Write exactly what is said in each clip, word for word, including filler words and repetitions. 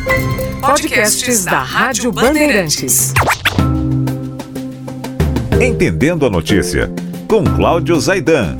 Podcasts da Rádio Bandeirantes. Entendendo a notícia, com Cláudio Zaidan.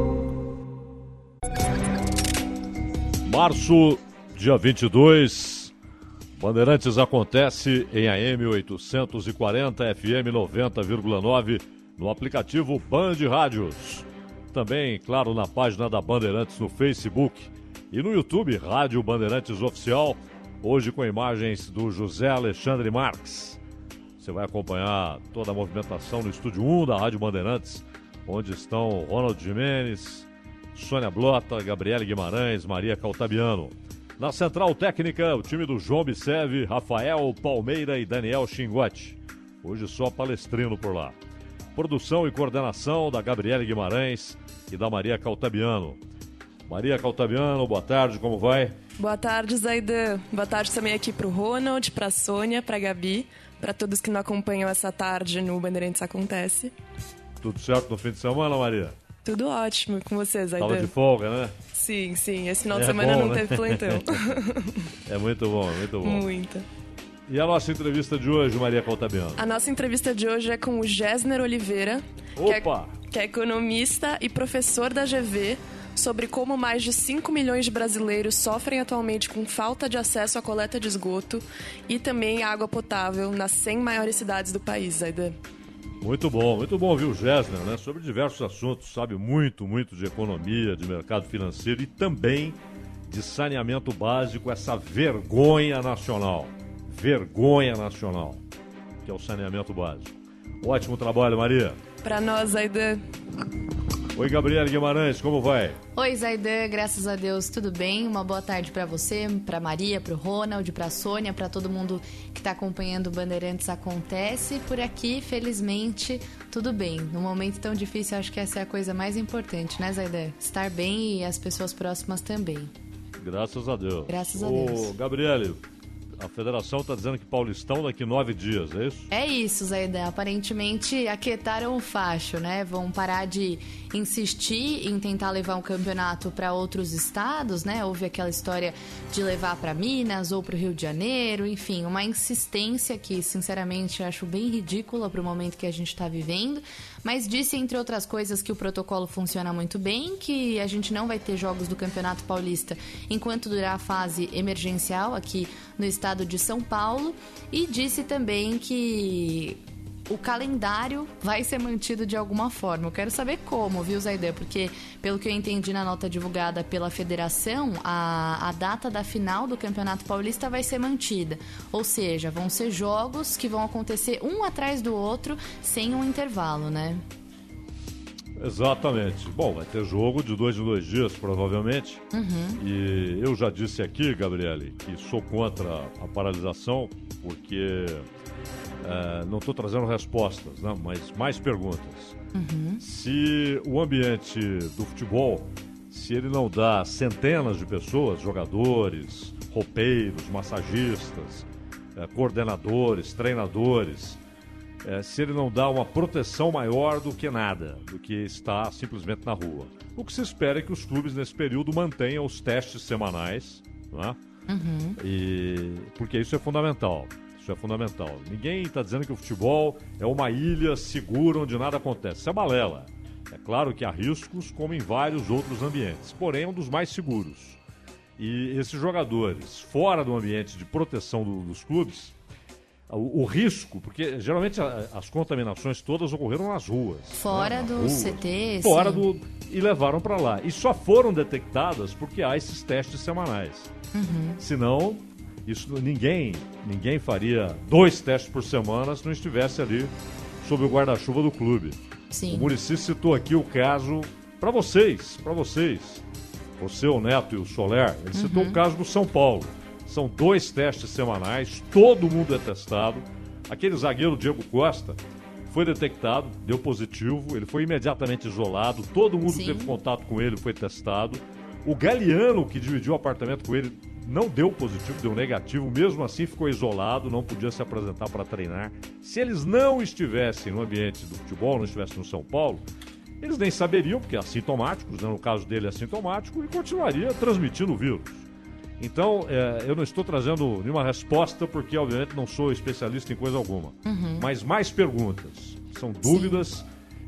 Março, dia vinte e dois, Bandeirantes acontece em A M oitocentos e quarenta, F M noventa vírgula nove, no aplicativo Band Rádios. Também, claro, na página da Bandeirantes no Facebook e no YouTube, Rádio Bandeirantes Oficial, hoje com imagens do José Alexandre Marques. Você vai acompanhar toda a movimentação no Estúdio um da Rádio Bandeirantes, onde estão Ronald Jimenez, Sônia Blota, Gabriele Guimarães, Maria Caltabiano. Na Central Técnica, o time do João Biceve, Rafael Palmeira e Daniel Chingotti. Hoje só palestrino por lá. Produção e coordenação da Gabriele Guimarães e da Maria Caltabiano. Maria Caltabiano, boa tarde, como vai? Boa tarde, Zaidan. Boa tarde também aqui pro Ronald, pra Sônia, pra Gabi, para todos que não acompanham essa tarde no Bandeirantes Acontece. Tudo certo no fim de semana, Maria? Tudo ótimo com você, Zaidan. Tava de folga, né? Sim, sim. Esse final É de semana bom, não né? teve plantão. É muito bom, muito bom. Muita. E a nossa entrevista de hoje, Maria Caltabiano? A nossa entrevista de hoje é com o Gessner Oliveira, que é, Opa! que é economista e professor da G V, sobre como mais de cinco milhões de brasileiros sofrem atualmente com falta de acesso à coleta de esgoto e também água potável nas cem maiores cidades do país, Zaidan. Muito bom, muito bom ouvir o Gessner, né? Sobre diversos assuntos, sabe muito, muito de economia, de mercado financeiro e também de saneamento básico, essa vergonha nacional. Vergonha nacional, que é o saneamento básico. Ótimo trabalho, Maria. Para nós, Zaidan. Oi, Gabriele Guimarães, como vai? Oi, Zaidan, graças a Deus, tudo bem? Uma boa tarde para você, para Maria, para o Ronald, para a Sônia, para todo mundo que está acompanhando o Bandeirantes Acontece. Por aqui, felizmente, tudo bem. Num momento tão difícil, acho que essa é a coisa mais importante, né, Zaidan? Estar bem e as pessoas próximas também. Graças a Deus. Graças a Ô, Deus. Gabriele, a federação está dizendo que Paulistão daqui nove dias, é isso? É isso, Zaidan. Aparentemente aquietaram o facho, né? Vão parar de insistir em tentar levar um campeonato para outros estados, né? Houve aquela história de levar para Minas ou para o Rio de Janeiro, enfim, uma insistência que, sinceramente, eu acho bem ridícula para o momento que a gente está vivendo. Mas disse, entre outras coisas, que o protocolo funciona muito bem, que a gente não vai ter jogos do Campeonato Paulista enquanto durar a fase emergencial aqui no estado de São Paulo, e disse também que o calendário vai ser mantido de alguma forma. Eu quero saber como, viu, Zaidan? Porque, pelo que eu entendi na nota divulgada pela federação, a, a data da final do Campeonato Paulista vai ser mantida. Ou seja, vão ser jogos que vão acontecer um atrás do outro, sem um intervalo, né? Exatamente. Bom, vai ter jogo de dois em dois dias, provavelmente. Uhum. E eu já disse aqui, Gabriele, que sou contra a paralisação, porque é, não estou trazendo respostas, né, mas mais perguntas. Uhum. Se o ambiente do futebol, se ele não dá centenas de pessoas, jogadores, roupeiros, massagistas, é, coordenadores, treinadores... É, se ele não dá uma proteção maior do que nada, do que estar simplesmente na rua. O que se espera é que os clubes nesse período mantenham os testes semanais, né? Uhum. E, porque isso é fundamental. Isso é fundamental. Ninguém está dizendo que o futebol é uma ilha segura onde nada acontece. Isso é balela. É claro que há riscos, como em vários outros ambientes, porém é um dos mais seguros. E esses jogadores, fora do ambiente de proteção do, dos clubes, O, o risco, porque geralmente a, as contaminações todas ocorreram nas ruas. Fora né? do rua, C T, Fora sim. do... E levaram para lá. E só foram detectadas porque há esses testes semanais. Uhum. Senão, isso, ninguém, ninguém faria dois testes por semana se não estivesse ali sob o guarda-chuva do clube. Sim. O Muricy citou aqui o caso, para vocês, para vocês, você, o Neto e o Soler, ele Uhum. citou o caso do São Paulo. São dois testes semanais, todo mundo é testado. Aquele zagueiro Diego Costa foi detectado, deu positivo, ele foi imediatamente isolado, todo mundo Sim. teve contato com ele, foi testado. O Galeano, que dividiu o apartamento com ele, não deu positivo, deu negativo, mesmo assim ficou isolado, não podia se apresentar para treinar. Se eles não estivessem no ambiente do futebol, não estivessem no São Paulo, eles nem saberiam, porque é assintomáticos, né? No caso dele é assintomático, e continuaria transmitindo o vírus. Então, é, eu não estou trazendo nenhuma resposta, porque, obviamente, não sou especialista em coisa alguma. Uhum. Mas mais perguntas. São dúvidas. Sim.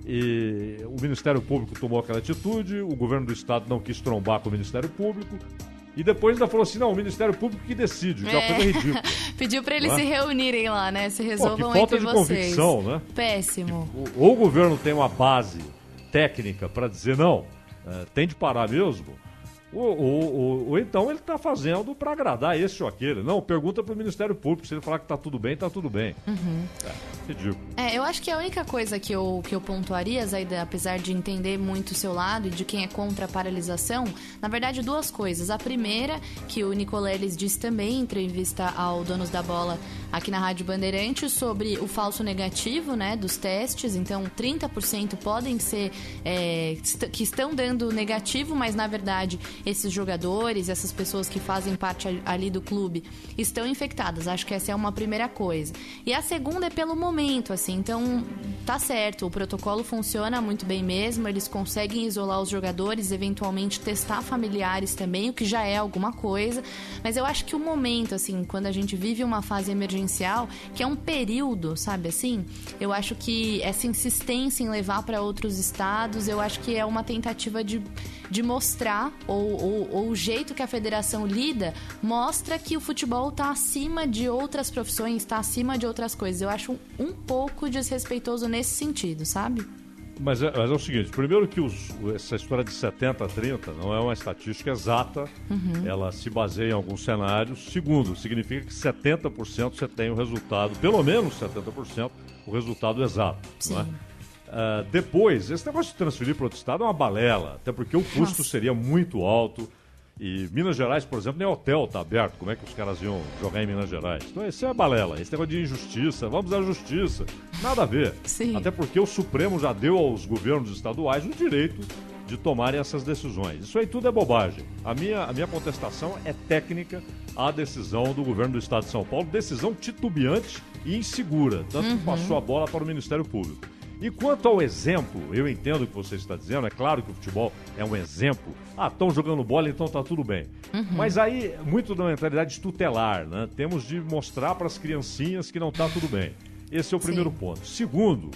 E o Ministério Público tomou aquela atitude, o governo do Estado não quis trombar com o Ministério Público. E depois ainda falou assim, não, o Ministério Público que decide, que é uma coisa ridícula. Pediu para eles se reunirem lá, né? Se resolvam Pô, que falta entre de vocês. Convicção, né? Péssimo. Que, ou o governo tem uma base técnica para dizer, não, é, tem de parar mesmo, ou, ou, ou, ou então ele está fazendo para agradar esse ou aquele. Não, pergunta para o Ministério Público, se ele falar que está tudo bem, está tudo bem. Uhum. É, ridículo. É, eu acho que a única coisa que eu, que eu pontuaria, Zaida, apesar de entender muito o seu lado e de quem é contra a paralisação, na verdade duas coisas. A primeira, que o Nicoleles disse também em entrevista ao Donos da Bola aqui na Rádio Bandeirantes, sobre o falso negativo, né, dos testes. Então, trinta por cento podem ser é, que estão dando negativo, mas na verdade esses jogadores, essas pessoas que fazem parte ali do clube estão infectadas. Acho que essa é uma primeira coisa. E a segunda é pelo momento, assim. Então, tá certo, o protocolo funciona muito bem mesmo, eles conseguem isolar os jogadores, eventualmente testar familiares também, o que já é alguma coisa. Mas eu acho que o momento, assim, quando a gente vive uma fase emergencial, que é um período, sabe assim? Eu acho que essa insistência em levar para outros estados, eu acho que é uma tentativa de, de mostrar, ou Ou, ou o jeito que a federação lida mostra que o futebol está acima de outras profissões, está acima de outras coisas. Eu acho um, um pouco desrespeitoso nesse sentido, sabe? Mas é, mas é o seguinte, primeiro que os, essa história de setenta a trinta não é uma estatística exata, uhum. Ela se baseia em alguns cenários. Segundo, significa que setenta por cento você tem o resultado, pelo menos setenta por cento, o resultado exato. Sim. Não é? Uh, depois, esse negócio de transferir para outro estado é uma balela, até porque o custo Nossa. seria muito alto. E Minas Gerais, por exemplo, nem hotel está aberto. Como é que os caras iam jogar em Minas Gerais? Então, isso é balela. Esse negócio de injustiça, vamos à justiça. Nada a ver. Sim. Até porque o Supremo já deu aos governos estaduais o direito de tomarem essas decisões. Isso aí tudo é bobagem. A minha, a minha contestação é técnica à decisão do governo do estado de São Paulo, decisão titubeante e insegura, tanto uhum. que passou a bola para o Ministério Público. E quanto ao exemplo, eu entendo o que você está dizendo, é claro que o futebol é um exemplo. Ah, estão jogando bola, então está tudo bem. Uhum. Mas aí, muito da mentalidade tutelar, né? Temos de mostrar para as criancinhas que não está tudo bem. Esse é o primeiro Sim. ponto. Segundo,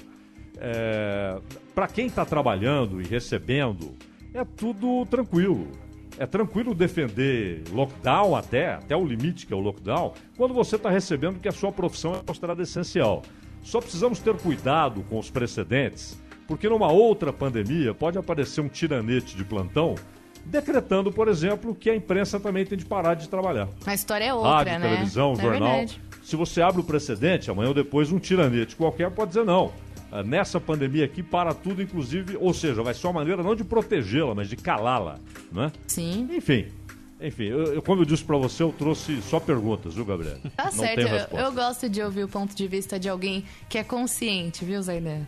é, para quem está trabalhando e recebendo, é tudo tranquilo. É tranquilo defender lockdown até, até o limite que é o lockdown, quando você está recebendo que a sua profissão é considerada essencial. Só precisamos ter cuidado com os precedentes, porque numa outra pandemia pode aparecer um tiranete de plantão decretando, por exemplo, que a imprensa também tem de parar de trabalhar. A história é outra, Rádio, né? televisão, é jornal. Verdade. Se você abre o precedente, amanhã ou depois um tiranete qualquer pode dizer não. Nessa pandemia aqui para tudo, inclusive, ou seja, vai ser uma maneira não de protegê-la, mas de calá-la, né? Sim. Enfim. Enfim, eu, eu, como eu disse pra você, eu trouxe só perguntas, viu, Gabriel? Tá Não certo, tem eu, eu gosto de ouvir o ponto de vista de alguém que é consciente, viu, Zaida?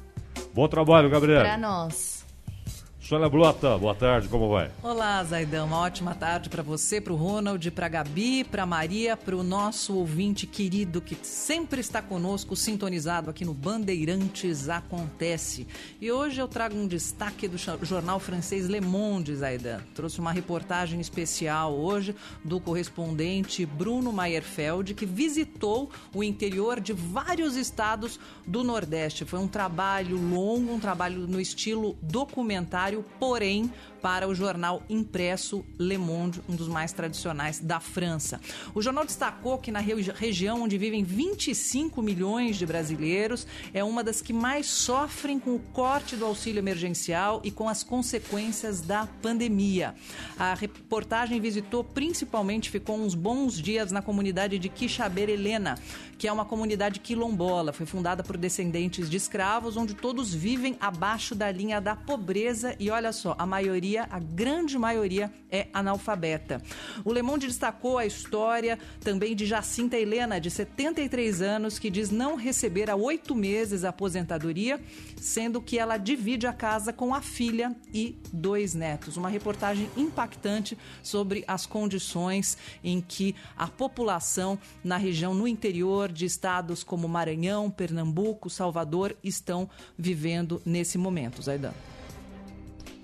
Bom trabalho, Gabriel. Pra nós. Sônia Blota, boa tarde, como vai? Olá, Zaidão, uma ótima tarde para você, para o Ronald, para a Gabi, para a Maria, para o nosso ouvinte querido que sempre está conosco, sintonizado aqui no Bandeirantes Acontece. E hoje eu trago um destaque do jornal francês Le Monde, Zaidão. Trouxe uma reportagem especial hoje do correspondente Bruno Mayerfeld, que visitou o interior de vários estados do Nordeste. Foi um trabalho longo, um trabalho no estilo documentário, porém, para o jornal impresso Le Monde, um dos mais tradicionais da França. O jornal destacou que na regi- região onde vivem vinte e cinco milhões de brasileiros, é uma das que mais sofrem com o corte do auxílio emergencial e com as consequências da pandemia. A reportagem visitou principalmente, ficou uns bons dias na comunidade de Quixaber Helena, que é uma comunidade quilombola, foi fundada por descendentes de escravos, onde todos vivem abaixo da linha da pobreza e olha só, a maioria, a grande maioria é analfabeta. O Le Monde destacou a história também de Jacinta Helena, de setenta e três anos, que diz não receber há oito meses a aposentadoria, sendo que ela divide a casa com a filha e dois netos. Uma reportagem impactante sobre as condições em que a população na região, no interior de estados como Maranhão, Pernambuco, Salvador, estão vivendo nesse momento. Zaidan.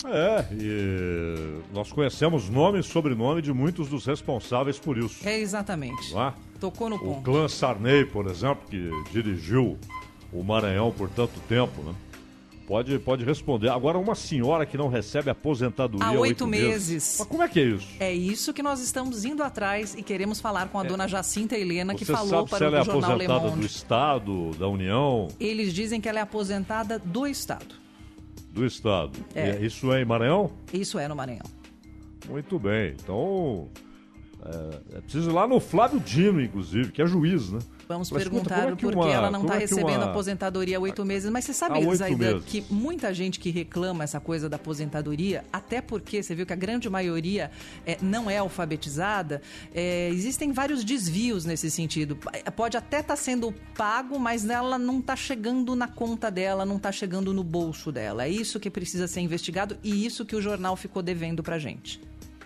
É, e nós conhecemos nome e sobrenome de muitos dos responsáveis por isso. É, exatamente. Não é? Tocou no O ponto. clã Sarney, por exemplo, que dirigiu o Maranhão por tanto tempo, né? Pode, pode responder. Agora, uma senhora que não recebe aposentadoria Há há oito oito meses. meses. Mas como é que é isso? É isso que nós estamos indo atrás e queremos falar com a dona Jacinta Helena, que Você falou sabe para se o ela é jornal Le aposentada do Monde. Estado, da União, Eles dizem que ela é aposentada do Estado. do Estado. É. E isso é em Maranhão? Isso é no Maranhão. Muito bem. Então, é, é preciso ir lá no Flávio Dino, inclusive, que é juiz, né? Vamos Mas, escuta, perguntar como é que por que uma- ela não como está é que recebendo uma- aposentadoria há oito meses. Mas você Há sabe, oito Zaidan, meses. que muita gente que reclama essa coisa da aposentadoria, até porque você viu que a grande maioria é, não é alfabetizada, é, existem vários desvios nesse sentido. Pode até estar sendo pago, mas ela não está chegando na conta dela, não está chegando no bolso dela. É isso que precisa ser investigado e isso que o jornal ficou devendo pra gente.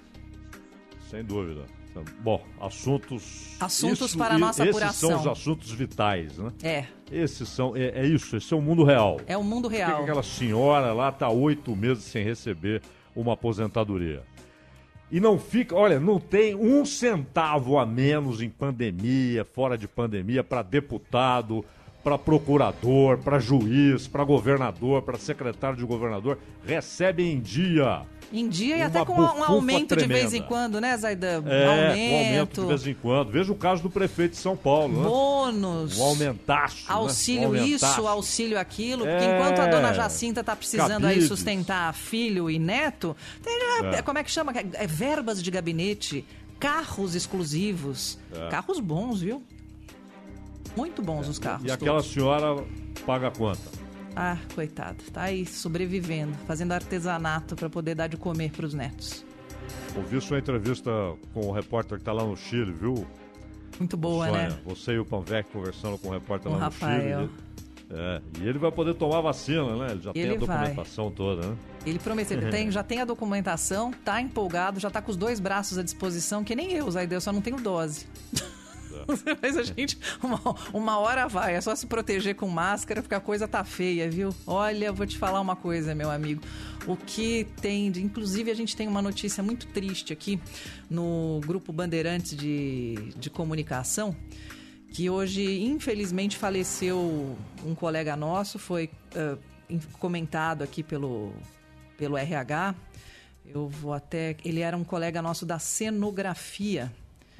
Sem dúvida. Bom, assuntos... Assuntos isso- para a e- nossa esses apuração. são os assuntos vitais, né? É, Esses são... É, é isso, esse é o mundo real. é o mundo Por que que real. aquela senhora lá está oito meses sem receber uma aposentadoria? E não fica, olha, não tem um centavo a menos em pandemia, fora de pandemia, para deputado, para procurador, para juiz, para governador, para secretário de governador. Recebe em dia. Em dia e Uma até com um bufunfa aumento de vez em tremenda. quando, né, Zaidan? É, aumento, um aumento de vez em quando. Veja o caso do prefeito de São Paulo, né? bônus, Um aumentaço, né? auxílio Um isso, aumentaço. auxílio aquilo. Porque É. enquanto a dona Jacinta tá precisando aí Cabides. sustentar filho e neto, tem, É. como é que chama? É, verbas de gabinete, carros exclusivos. É. Carros bons, viu? Muito bons os carros. E aquela todos. senhora paga quanto? Ah, coitado. Tá aí sobrevivendo, fazendo artesanato para poder dar de comer pros netos. Ouvi sua entrevista com o repórter que tá lá no Chile, viu? Muito boa, Sonha, né? você e o Panvec conversando com o repórter Com lá o no Rafael. Chile. Ele, é, e ele vai poder tomar vacina, né? Ele já tem Ele a documentação toda, né? Ele prometeu, ele tem, já tem a documentação, tá empolgado, já tá com os dois braços à disposição, que nem eu, Zaidan, eu só não tenho dose. Mas a gente, uma, uma hora vai, é só se proteger com máscara, porque a coisa tá feia, viu? Olha, eu vou te falar uma coisa, meu amigo. O que tem, de, inclusive a gente tem uma notícia muito triste aqui no Grupo Bandeirantes de, de Comunicação, que hoje, infelizmente, faleceu um colega nosso, foi uh, comentado aqui pelo, pelo R H. Eu vou até... Ele era um colega nosso da cenografia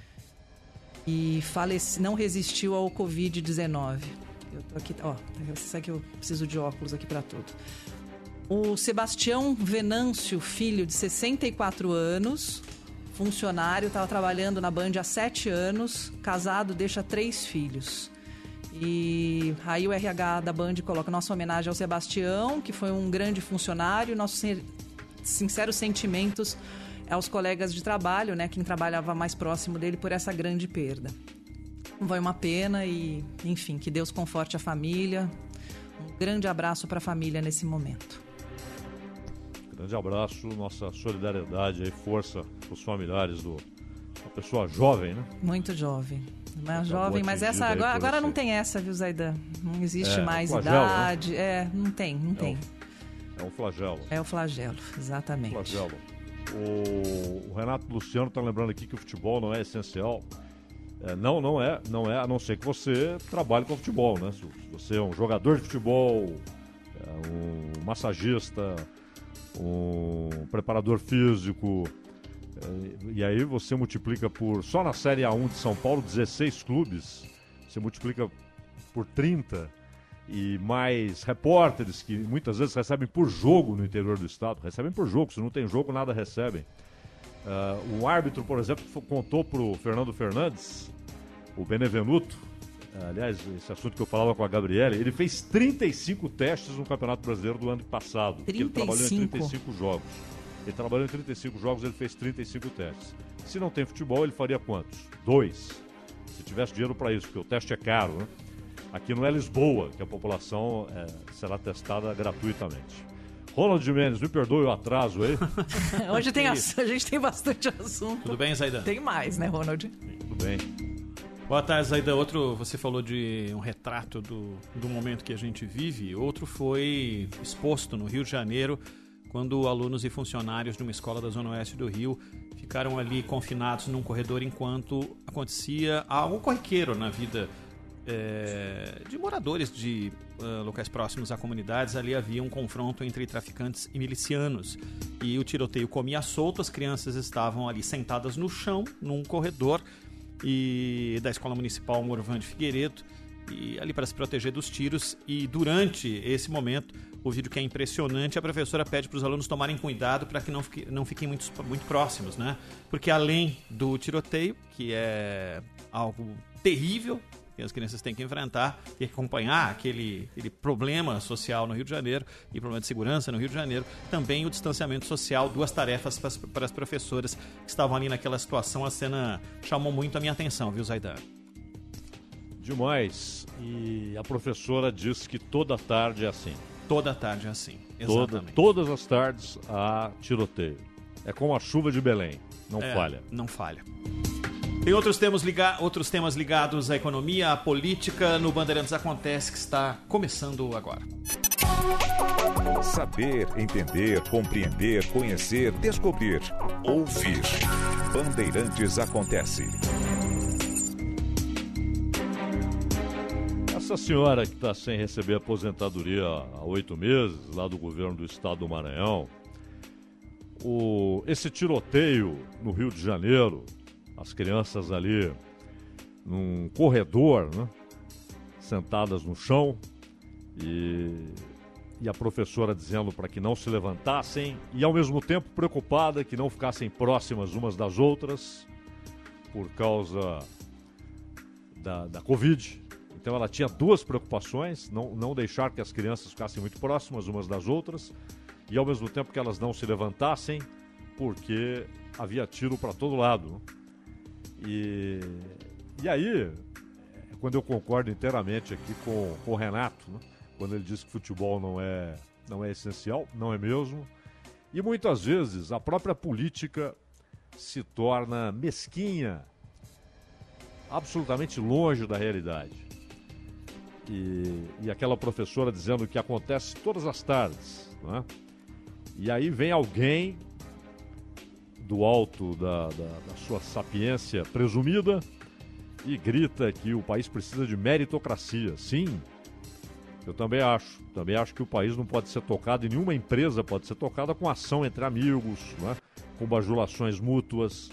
e falece, não resistiu ao covid dezenove. Eu tô aqui, ó, você sabe que eu preciso de óculos aqui para tudo. O Sebastião Venâncio, filho de sessenta e quatro anos, funcionário, estava trabalhando na Band há sete anos, casado, deixa três filhos. E aí o R H da Band coloca nossa homenagem ao Sebastião, que foi um grande funcionário, nossos sinceros sentimentos aos colegas de trabalho, né, quem trabalhava mais próximo dele por essa grande perda. Foi uma pena e, enfim, que Deus conforte a família. Um grande abraço para a família nesse momento. Grande abraço, nossa solidariedade e força para os familiares do uma pessoa jovem, né? Muito jovem. Não é Acabou jovem, mas essa atingida aí agora, por agora esse- não tem essa, viu, Zaidan? Não existe É, mais flagelo, idade. É, não tem, não tem. É um flagelo. É o flagelo, exatamente. Flagelo. O, o Renato Luciano está lembrando aqui que o futebol não é essencial. É, não, não é, não é, a não ser que você trabalhe com futebol, né? Se você é um jogador de futebol, é, um massagista, um preparador físico, é, e aí você multiplica por, só na Série A um de São Paulo, dezesseis clubes, você multiplica por trinta, e mais repórteres que muitas vezes recebem por jogo no interior do estado, recebem por jogo, se não tem jogo nada recebem. Uh, um árbitro, por exemplo, contou para o Fernando Fernandes, o Benevenuto, uh, aliás, esse assunto que eu falava com a Gabriele, ele fez trinta e cinco testes no Campeonato Brasileiro do ano passado. trinta e cinco? Ele trabalhou em trinta e cinco jogos. Ele trabalhou em trinta e cinco jogos, ele fez trinta e cinco testes. Se não tem futebol, ele faria quantos? Dois. Se tivesse dinheiro para isso, porque o teste é caro, né? Aqui não é Lisboa, que a população é, será testada gratuitamente. Ronald Mendes, me perdoe o atraso aí. Hoje tem ass- a gente tem bastante assunto. Tudo bem, Zaidan? Tem mais, né, Ronald? Tudo bem. Boa tarde, Zaidan. Outro, você falou de um retrato do, do momento que a gente vive. Outro foi exposto no Rio de Janeiro quando alunos e funcionários de uma escola da Zona Oeste do Rio ficaram ali confinados num corredor enquanto acontecia algo corriqueiro na vida é, de moradores de uh, locais próximos a comunidades. Ali havia um confronto entre traficantes e milicianos e o tiroteio comia solto. As crianças estavam ali sentadas no chão, num corredor e da Escola Municipal Morvan de Figueiredo, e ali para se proteger dos tiros. E durante esse momento, o vídeo que é impressionante, a professora pede para os alunos tomarem cuidado para que não, fique, não fiquem muito, muito próximos, né? Porque além do tiroteio, que é algo terrível que as crianças têm que enfrentar, têm que acompanhar aquele, aquele problema social no Rio de Janeiro e problema de segurança no Rio de Janeiro, também o distanciamento social, duas tarefas para as, para as professoras que estavam ali naquela situação. A cena chamou muito a minha atenção, viu, Zaidan? Demais. E a professora disse que toda tarde é assim. Toda tarde é assim, Toda, exatamente. todas as tardes há tiroteio. É como a chuva de Belém, não é, falha. Não falha. Tem outros temas, liga... outros temas ligados à economia, à política, no Bandeirantes Acontece, que está começando agora. Saber, entender, compreender, conhecer, descobrir, ouvir. Bandeirantes Acontece. Essa senhora que está sem receber aposentadoria há oito meses, lá do governo do estado do Maranhão, o, esse tiroteio no Rio de Janeiro, as crianças ali num corredor, né, sentadas no chão, e, e a professora dizendo para que não se levantassem, e ao mesmo tempo preocupada que não ficassem próximas umas das outras por causa da, da Covid. Então ela tinha duas preocupações, não, não deixar que as crianças ficassem muito próximas umas das outras e ao mesmo tempo que elas não se levantassem, porque havia tiro para todo lado. E, e aí, quando eu concordo inteiramente aqui com, com o Renato, né, quando ele diz que futebol não é, não é essencial, não é mesmo, e muitas vezes a própria política se torna mesquinha, absolutamente longe da realidade. E, e aquela professora dizendo que acontece todas as tardes, né? E aí vem alguém do alto da, da, da sua sapiência presumida e grita que o país precisa de meritocracia. Sim, eu também acho. Também acho que o país não pode ser tocado, e nenhuma empresa pode ser tocada com ação entre amigos, né? Com bajulações mútuas,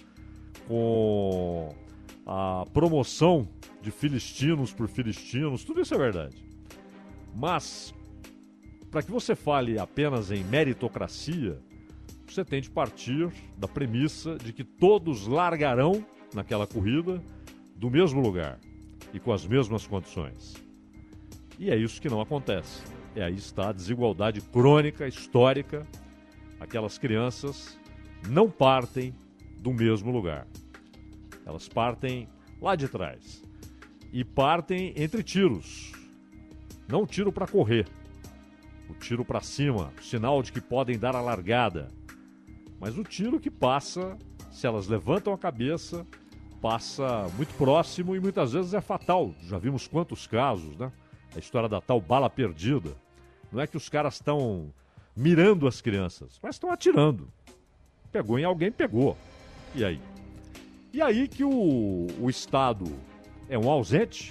com a promoção de filistinos por filistinos, tudo isso é verdade. Mas, para que você fale apenas em meritocracia, você tem de partir da premissa de que todos largarão naquela corrida do mesmo lugar e com as mesmas condições. E é isso que não acontece. E aí está a desigualdade crônica, histórica. Aquelas crianças não partem do mesmo lugar. Elas partem lá de trás. E partem entre tiros. Não tiro para correr. O tiro para cima, sinal de que podem dar a largada. Mas o tiro que passa, se elas levantam a cabeça, passa muito próximo e muitas vezes é fatal. Já vimos quantos casos, né? A história da tal bala perdida. Não é que os caras estão mirando as crianças, mas estão atirando. Pegou em alguém, pegou. E aí? E aí que o, o Estado é um ausente,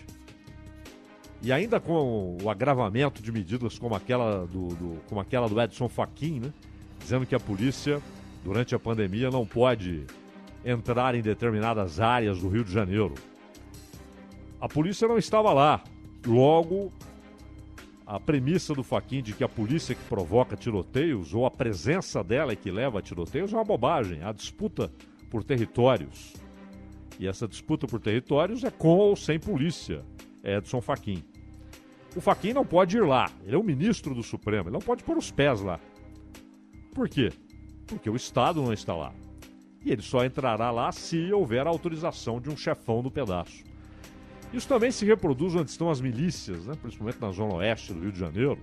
e ainda com o agravamento de medidas como aquela do, do, como aquela do Edson Fachin, né? Dizendo que a polícia, durante a pandemia, não pode entrar em determinadas áreas do Rio de Janeiro. A polícia não estava lá. Logo, a premissa do Fachin de que a polícia que provoca tiroteios, ou a presença dela é que leva a tiroteios, é uma bobagem. A disputa por territórios. E essa disputa por territórios é com ou sem polícia. É Edson Fachin. O Fachin não pode ir lá. Ele é o ministro do Supremo. Ele não pode pôr os pés lá. Por quê? Porque o Estado não está lá. E ele só entrará lá se houver a autorização de um chefão do pedaço. Isso também se reproduz onde estão as milícias, né? Principalmente na zona oeste do Rio de Janeiro.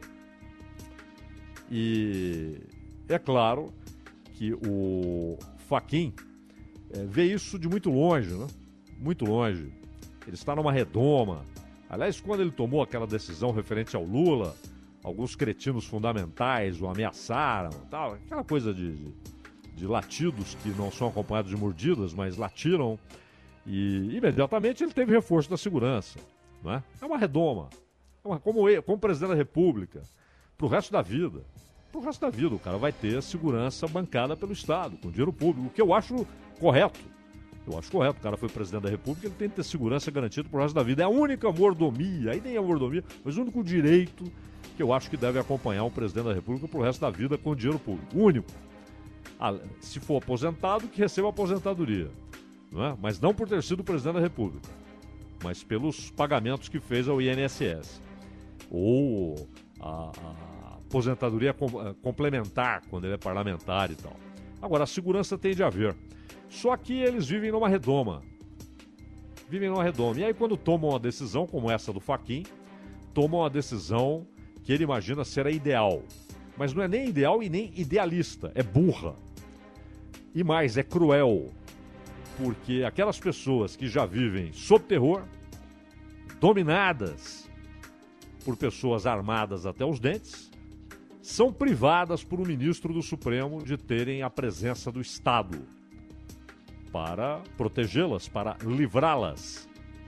E é claro que o Fachin é, vê isso de muito longe, né? Muito longe. Ele está numa redoma. Aliás, quando ele tomou aquela decisão referente ao Lula, alguns cretinos fundamentais o ameaçaram, tal, aquela coisa de, de, de latidos que não são acompanhados de mordidas, mas latiram, e imediatamente ele teve reforço da segurança. Não é? É uma redoma, é uma, como, ele, como presidente da República, para o resto da vida. Para o resto da vida, o cara vai ter segurança bancada pelo Estado, com dinheiro público, o que eu acho correto. Eu acho correto, o cara foi presidente da República, ele tem que ter segurança garantida pro resto da vida. É a única mordomia, aí nem é mordomia, mas o único direito que eu acho que deve acompanhar um presidente da República pro resto da vida com dinheiro público. O único. Ah, se for aposentado, que receba aposentadoria. Não é? Mas não por ter sido presidente da República, mas pelos pagamentos que fez ao I N S S. Ou a, a aposentadoria com, a, complementar, quando ele é parlamentar e tal. Agora, a segurança tem de haver. Só que eles vivem numa redoma. Vivem numa redoma. E aí, quando tomam uma decisão como essa do Fachin, tomam uma decisão que ele imagina ser a ideal. Mas não é nem ideal e nem idealista. É burra. E mais, é cruel. Porque aquelas pessoas que já vivem sob terror, dominadas por pessoas armadas até os dentes, são privadas por um ministro do Supremo de terem a presença do Estado para protegê-las, para livrá-las.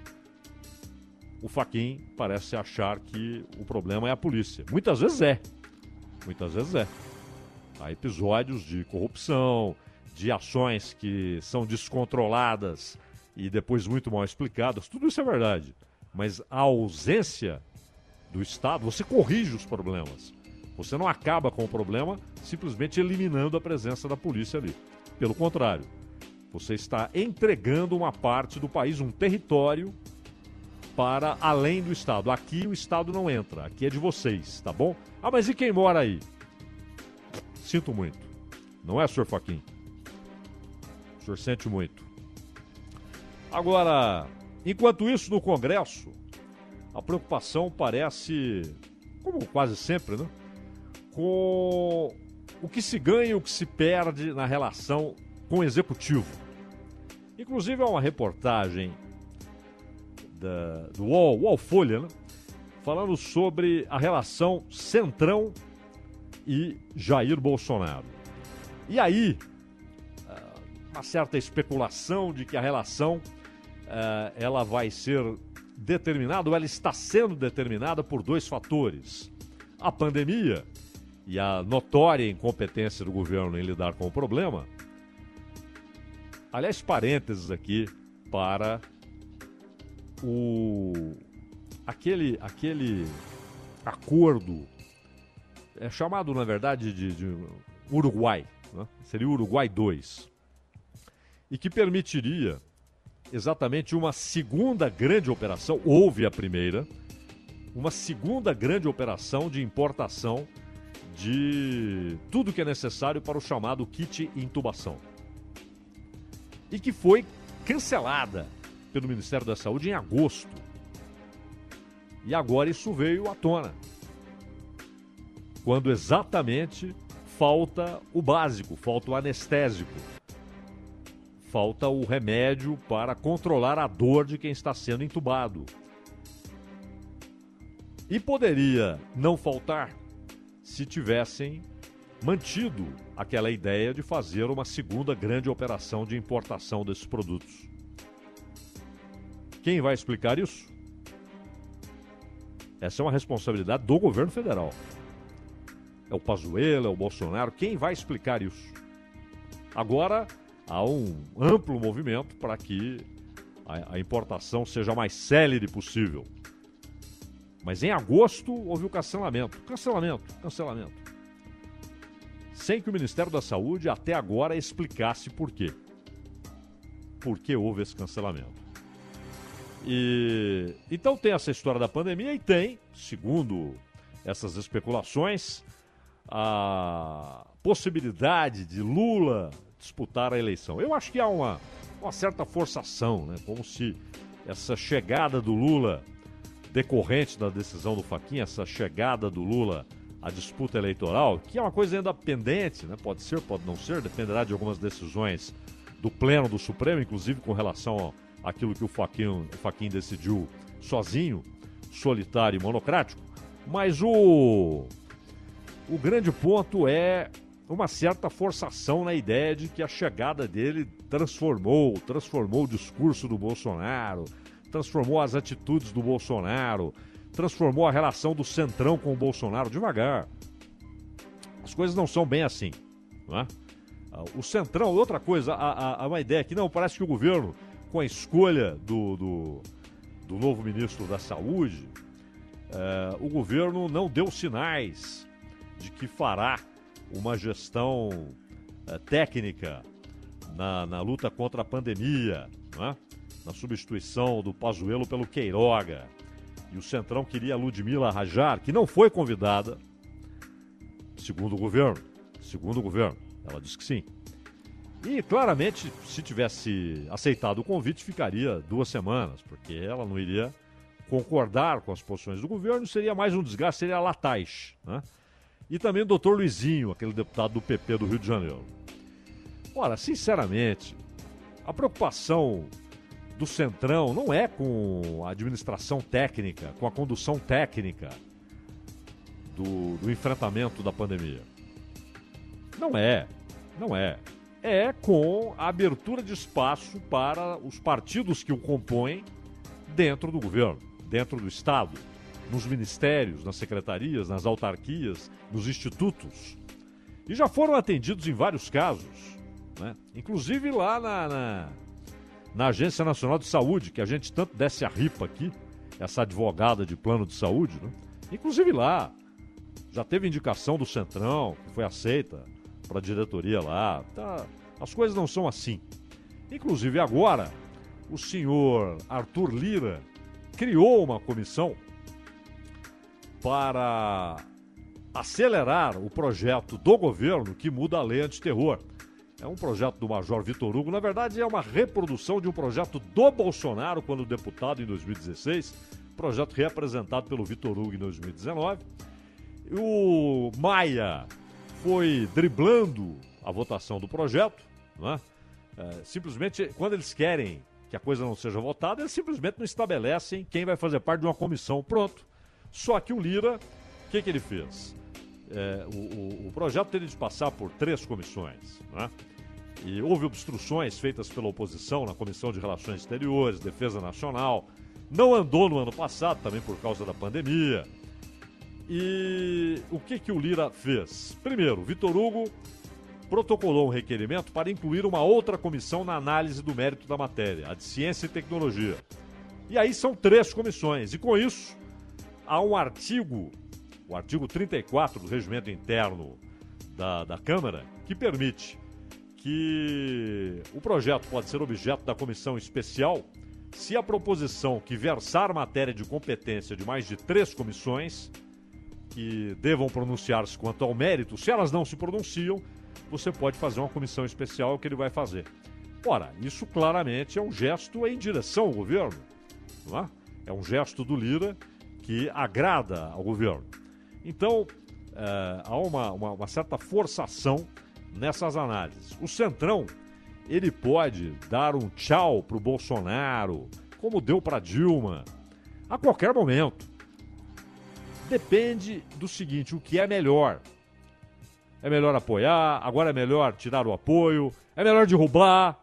O Fachin parece achar que o problema é a polícia. Muitas vezes é. Muitas vezes é. Há episódios de corrupção, de ações que são descontroladas e depois muito mal explicadas. Tudo isso é verdade. Mas a ausência do Estado, você corrige os problemas. Você não acaba com o problema simplesmente eliminando a presença da polícia ali. Pelo contrário, você está entregando uma parte do país, um território, para além do Estado. Aqui o Estado não entra, aqui é de vocês, tá bom? Ah, mas e quem mora aí? Sinto muito. Não é, senhor Fachin? O senhor sente muito. Agora, enquanto isso, no Congresso, a preocupação parece, como quase sempre, né? Com o que se ganha e o que se perde na relação com o Executivo. Inclusive, há uma reportagem da, do UOL, UOL Folha, né? Falando sobre a relação Centrão e Jair Bolsonaro. E aí, uma certa especulação de que a relação ela vai ser determinada, ou ela está sendo determinada por dois fatores. A pandemia e a notória incompetência do governo em lidar com o problema. Aliás, parênteses aqui para o aquele, aquele acordo, é chamado, na verdade, de, de Uruguai, né? Seria o Uruguai dois, e que permitiria exatamente uma segunda grande operação, houve a primeira, uma segunda grande operação de importação de tudo que é necessário para o chamado kit intubação. E que foi cancelada pelo Ministério da Saúde em agosto. E agora isso veio à tona. Quando exatamente falta o básico, falta o anestésico. Falta o remédio para controlar a dor de quem está sendo entubado. E poderia não faltar se tivessem mantido aquela ideia de fazer uma segunda grande operação de importação desses produtos. Quem vai explicar isso? Essa é uma responsabilidade do governo federal. É o Pazuello, é o Bolsonaro. Quem vai explicar isso? Agora, há um amplo movimento para que a, a importação seja mais célere possível. Mas em agosto houve o cancelamento. Cancelamento, cancelamento. Sem que o Ministério da Saúde até agora explicasse por quê. Por que houve esse cancelamento. E então tem essa história da pandemia e tem, segundo essas especulações, a possibilidade de Lula disputar a eleição. Eu acho que há uma, uma certa forçação, né? Como se essa chegada do Lula, decorrente da decisão do Fachin, essa chegada do Lula à disputa eleitoral, que é uma coisa ainda pendente, né? Pode ser, pode não ser, dependerá de algumas decisões do Pleno do Supremo, inclusive com relação àquilo que o Fachin, o Fachin decidiu sozinho, solitário e monocrático. Mas o, o grande ponto é uma certa forçação na ideia de que a chegada dele transformou, transformou o discurso do Bolsonaro, transformou as atitudes do Bolsonaro, transformou a relação do Centrão com o Bolsonaro. Devagar. As coisas não são bem assim, não é? O Centrão, outra coisa, há, há uma ideia que não, parece que o governo, com a escolha do, do, do novo ministro da Saúde, é, o governo não deu sinais de que fará uma gestão é, técnica na, na luta contra a pandemia, não é? Na substituição do Pazuello pelo Queiroga. E o Centrão queria a Ludmila Rajar, que não foi convidada, segundo o governo. Segundo o governo. Ela disse que sim. E, claramente, se tivesse aceitado o convite, ficaria duas semanas, porque ela não iria concordar com as posições do governo, seria mais um desgaste, seria latais, né? E também o doutor Luizinho, aquele deputado do P P do Rio de Janeiro. Ora, sinceramente, a preocupação do Centrão não é com a administração técnica, com a condução técnica do, do enfrentamento da pandemia. Não é, não é. É com a abertura de espaço para os partidos que o compõem dentro do governo, dentro do Estado, nos ministérios, nas secretarias, nas autarquias, nos institutos. E já foram atendidos em vários casos, né? Inclusive lá na, na, na Agência Nacional de Saúde, que a gente tanto desce a ripa aqui, essa advogada de plano de saúde, né? Inclusive lá, já teve indicação do Centrão, que foi aceita para a diretoria lá, tá? As coisas não são assim. Inclusive agora, o senhor Arthur Lira criou uma comissão para acelerar o projeto do governo que muda a lei antiterror. É um projeto do Major Vitor Hugo, na verdade é uma reprodução de um projeto do Bolsonaro quando deputado em dois mil e dezesseis, projeto reapresentado pelo Vitor Hugo em dois mil e dezenove. O Maia foi driblando a votação do projeto, não é? É, simplesmente, quando eles querem que a coisa não seja votada, eles simplesmente não estabelecem quem vai fazer parte de uma comissão. Pronto. Só que o Lira, o que, que ele fez? É, o, o, o projeto teria de passar por três comissões, não é? E houve obstruções feitas pela oposição na Comissão de Relações Exteriores, Defesa Nacional. Não andou no ano passado, também por causa da pandemia. E o que, que o Lira fez? Primeiro, o Vitor Hugo protocolou um requerimento para incluir uma outra comissão na análise do mérito da matéria, a de Ciência e Tecnologia. E aí são três comissões. E com isso, há um artigo, o artigo trinta e quatro do Regimento Interno da, da Câmara, que permite que o projeto pode ser objeto da comissão especial se a proposição que versar matéria de competência de mais de três comissões que devam pronunciar-se quanto ao mérito, se elas não se pronunciam, você pode fazer uma comissão especial, é o que ele vai fazer. Ora, isso claramente é um gesto em direção ao governo, não é? É um gesto do Lira que agrada ao governo. Então, é, há uma, uma, uma certa forçação nessas análises. O Centrão, ele pode dar um tchau para o Bolsonaro, como deu para Dilma, a qualquer momento. Depende do seguinte, o que é melhor? É melhor apoiar, agora é melhor tirar o apoio, é melhor derrubar,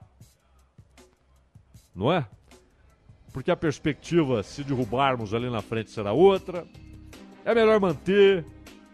não é? Porque a perspectiva, se derrubarmos ali na frente, será outra. É melhor manter.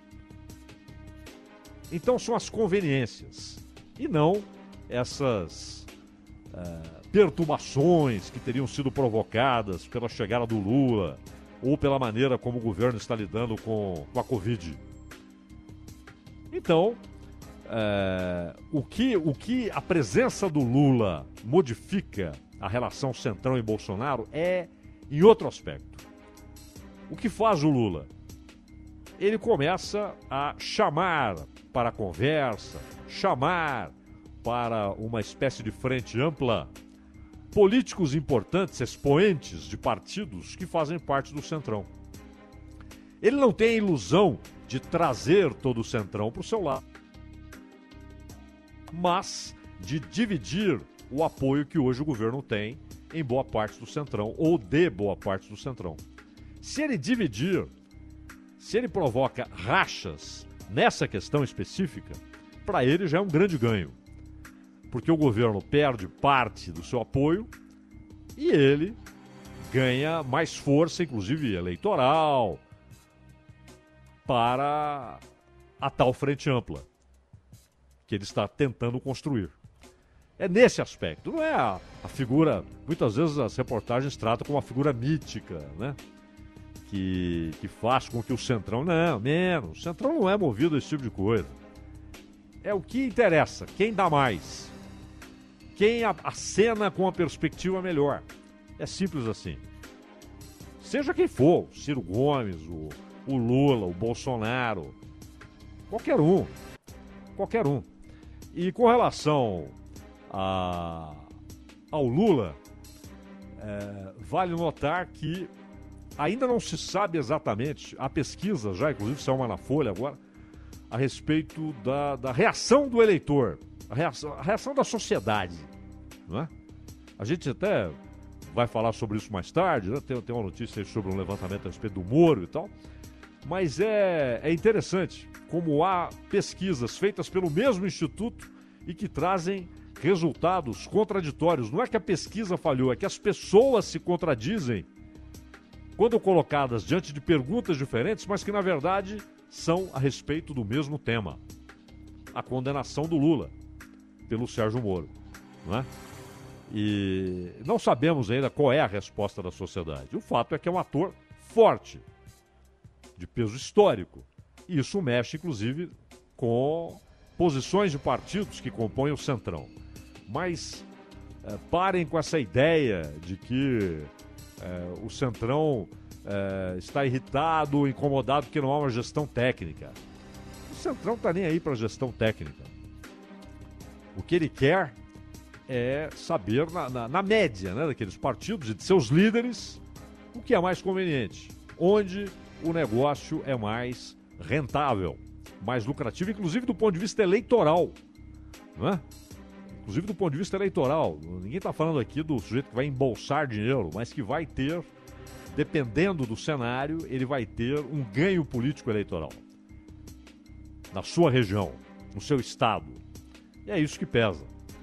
Então são as conveniências e não essas uh, perturbações que teriam sido provocadas pela chegada do Lula ou pela maneira como o governo está lidando com, com a Covid. Então, uh, o, que, o que a presença do Lula modifica a relação Centrão e Bolsonaro é em outro aspecto. O que faz o Lula? Ele começa a chamar para a conversa, chamar para uma espécie de frente ampla políticos importantes, expoentes de partidos que fazem parte do Centrão. Ele não tem a ilusão de trazer todo o Centrão para o seu lado, mas de dividir o apoio que hoje o governo tem em boa parte do Centrão, ou de boa parte do Centrão. Se ele dividir, Se ele provoca rachas nessa questão específica, para ele já é um grande ganho. Porque o governo perde parte do seu apoio e ele ganha mais força, inclusive eleitoral, para a tal frente ampla que ele está tentando construir. É nesse aspecto, não é a, a figura, muitas vezes as reportagens tratam como uma figura mítica, né? Que, que faz com que o Centrão, não, menos, o Centrão não é movido a esse tipo de coisa. É o que interessa, quem dá mais, quem acena com a perspectiva melhor. É simples assim. Seja quem for, o Ciro Gomes, o, o Lula, o Bolsonaro, qualquer um, qualquer um. E com relação a, ao Lula, é, vale notar que ainda não se sabe exatamente, há pesquisa já, inclusive saiu uma na Folha agora, a respeito da, da reação do eleitor, a reação, a reação da sociedade, não é? A gente até vai falar sobre isso mais tarde, né? tem, tem uma notícia aí sobre um levantamento a respeito do Moro e tal, mas é, é interessante como há pesquisas feitas pelo mesmo instituto e que trazem resultados contraditórios. Não é que a pesquisa falhou, é que as pessoas se contradizem quando colocadas diante de perguntas diferentes, mas que na verdade são a respeito do mesmo tema. A condenação do Lula pelo Sérgio Moro, não é? E não sabemos ainda qual é a resposta da sociedade. O fato é que é um ator forte, de peso histórico. E isso mexe, inclusive, com posições de partidos que compõem o Centrão. Mas é, parem com essa ideia de que é, o Centrão é, está irritado, incomodado porque não há uma gestão técnica. O Centrão está nem aí para a gestão técnica. O que ele quer é saber, na, na, na média, né, daqueles partidos e de seus líderes, o que é mais conveniente, onde o negócio é mais rentável, mais lucrativo, inclusive do ponto de vista eleitoral, não é? Inclusive do ponto de vista eleitoral. Ninguém está falando aqui do sujeito que vai embolsar dinheiro, mas que vai ter, dependendo do cenário, ele vai ter um ganho político eleitoral na sua região, no seu estado. E é isso que pesa.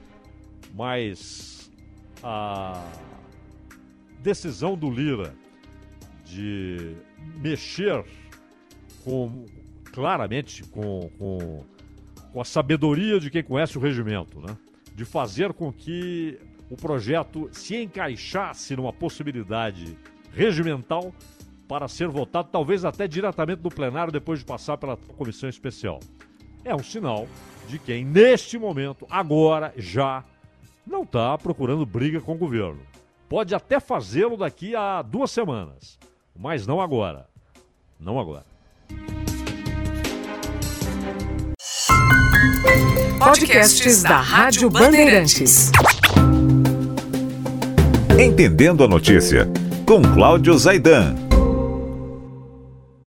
Mas a decisão do Lira de mexer com, claramente com, com, com a sabedoria de quem conhece o regimento, né? De fazer com que o projeto se encaixasse numa possibilidade regimental para ser votado, talvez até diretamente no plenário, depois de passar pela comissão especial. É um sinal de quem, neste momento, agora, já, não está procurando briga com o governo. Pode até fazê-lo daqui a duas semanas, mas não agora. Não agora. Podcasts da Rádio Bandeirantes. Entendendo a notícia, com Cláudio Zaidan.